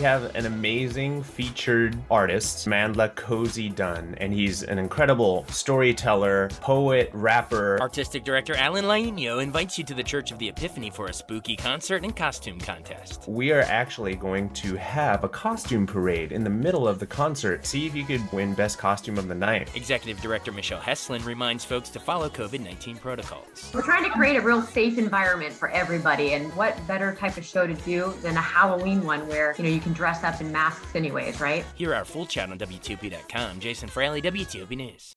have an amazing featured artist, Mandla Cozy Dunn, and he's an incredible storyteller, poet, rapper. Artistic director Alan Laino invites you to the Church of the Epiphany for a spooky concert and costume contest. We are actually going to have a costume parade in the middle of the concert. See if you could win Best Costume of the Night. Executive Director Michelle Heslin reminds folks to follow COVID-19 protocols. We're trying to create a real safe environment for everybody, and what better type of show to do than a Halloween one where, you can dress up in masks anyways, right? Hear our full chat on WTOP.com. Jason Fraley, WTOP News.